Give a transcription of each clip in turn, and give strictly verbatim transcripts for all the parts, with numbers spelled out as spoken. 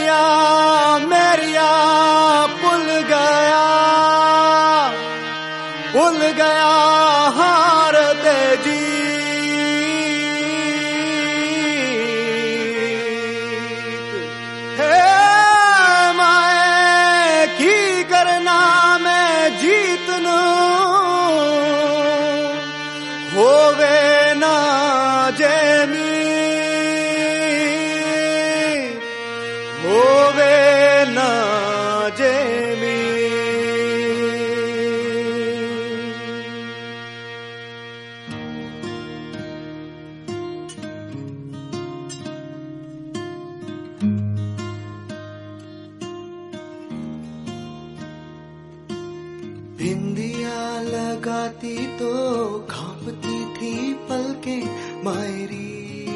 मेरिया मेरिया भुल गया भुल गया हार ते जी हे माए की करना मैं जीत नू होवे ना जेमी होवे ना जेमी बिंदिया लगाती तो कांपती थी पलकें मायरी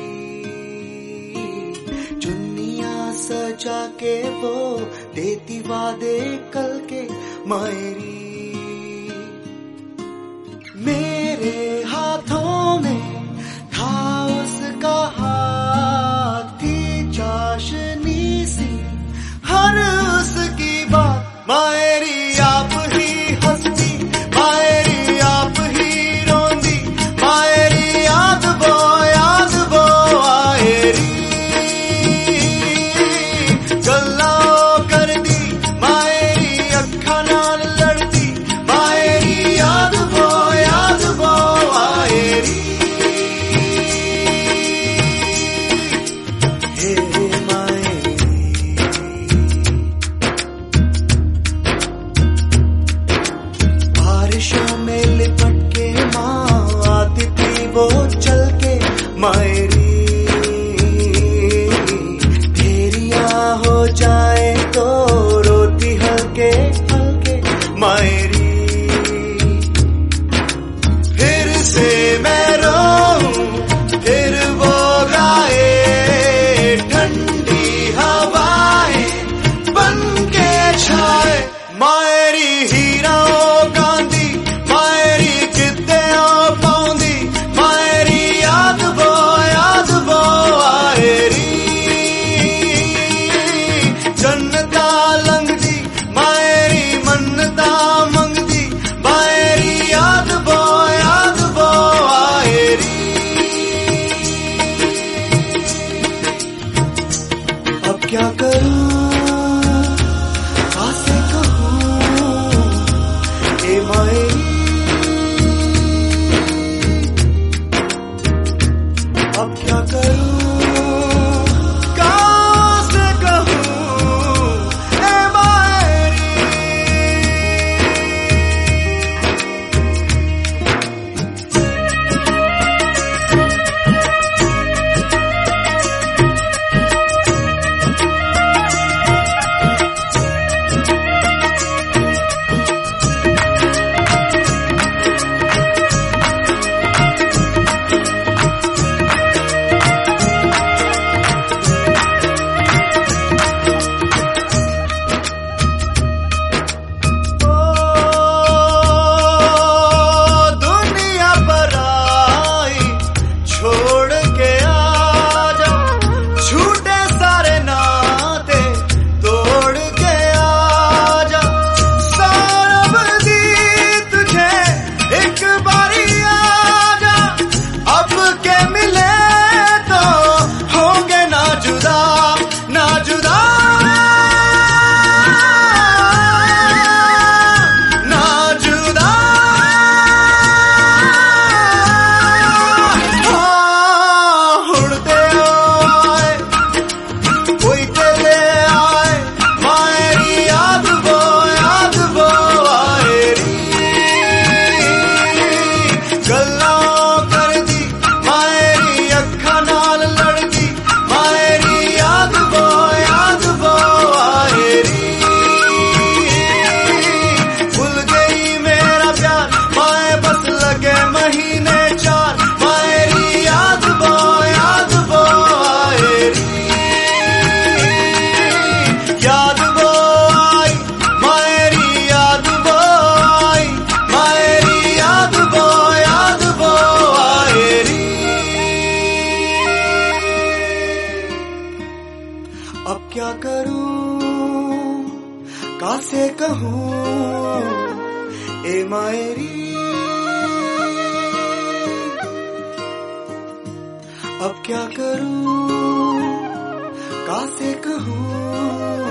चुन्निया सजा के वो देती वादे कल के मायरी मेरे हाथों में था उसका हाथ थी चाशनी सी हर उसकी बात मायरी आप ही हंसती मायरी आप ही रोंदी मायरी याद वो याद वो आएरी गल्ला कर दी मायरी अखा नाल लड़दी अब क्या करूं, कासे कहूं ए मायरी। अब क्या करूं, कासे कहूं